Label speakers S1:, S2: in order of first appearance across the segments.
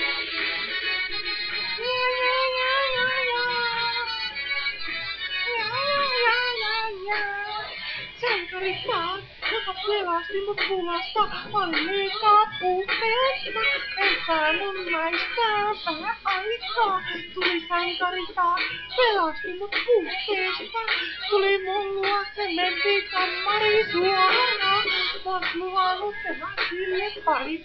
S1: Sankarista, joka pelasti mut pulasta, oli liikaa puutteesta. En saanut naistaa vähän aikaa. Tuli sankarista, pelasti mut puutteesta. Tuli mun luokse, menti kammari suoraan. Oot luvannut tehdä sille pari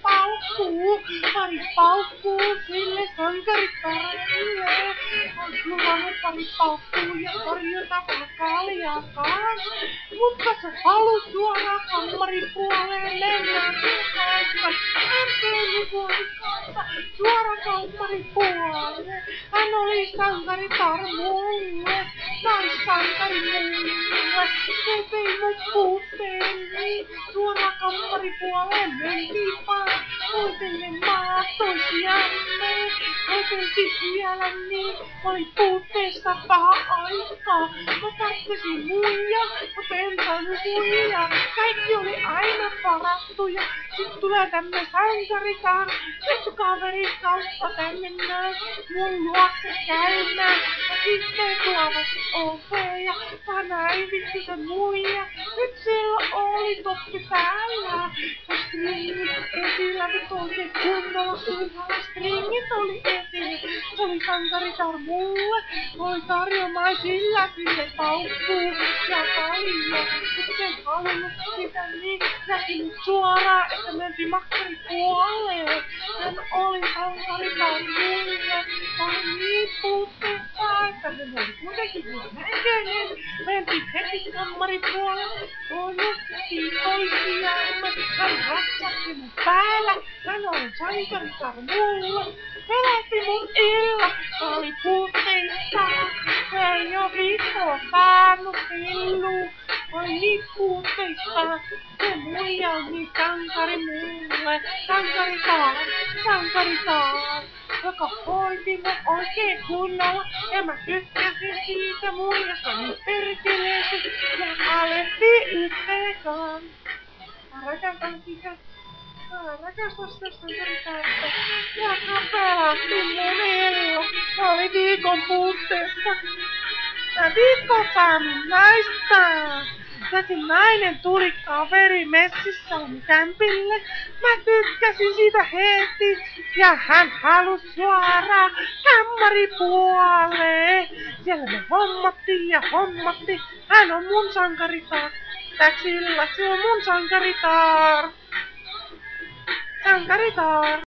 S1: paukkuu sille sankarittarelle. Oot luvannut pari paukkuu ja tarjota kaljaa kaas. Mutta sä haluut suoraan kammaripuoleen mennä. Ämpöni vuorikkaassa suoraan kammaripuoleen. Hän oli sankaritar mulle, naissankari mulle. Se vei mun puutteeni suoraan kammaripuoleen mentiinpä. Hoitellen maat toisiamme, hoiteltiin siellä niin. Oli puutteessa vähän aikaa. Mä tarttisin muija, mut en saanut muija. Kaikki oli aina varattuja. Sit tulee tämmönen sankaritar, kaverin kautta tänne näin. Mun luokse käymään. Ja sitten tuovat ovea. Mä näin vittu se muija. Nyt siellä oli toppi päällä. Ja stringit esillä. Vittu oikein kunnolla ylhäällä. Stringit oli esillä. Se oli sankaritar mulle. Oli tarjomaan sillä sille paukkuu ja kaljaa. Mut en halunnut sitä niin. Näki mut suoraan, että mentiin makkaripuoleen. Hän oli sankaritar mulle. Mä olin niin puutteessa, että hän oli kuitenkin mun näköinen. Mentiin heti kammaripuolelle. Onnustettiin toisiamme. Hän ratsatti mun päällä. Hän oli sankaritar mulle. Pelasti mun illa. Mä olin puutteissa. Ei oo vittua saanut pilluu. Mä olin niin puutteissa. Se muija on niin sankari mulle. Sankaritar. Joka hoiti mut oikein kunnolla. Ja mä tykkäsin siitä muijasta niin perkeleesti. Ja alettiin yhteen. Mä rakastan sitä. Mä rakastan sitä sankaritarta. Ja pelasti mun ilo. Mä olin viikon puutteessa. Mä viikon saanut naistaa. Ja se nainen tuli kaveri messissään kämpille. Mä tykkäsin siitä heti. Ja hän halusi suoraan kammaripuoleen. Siellä me hommattiin ja hommattiin. Hän on mun sankaritar. Täksillä se on mun sankaritar. Sankaritar.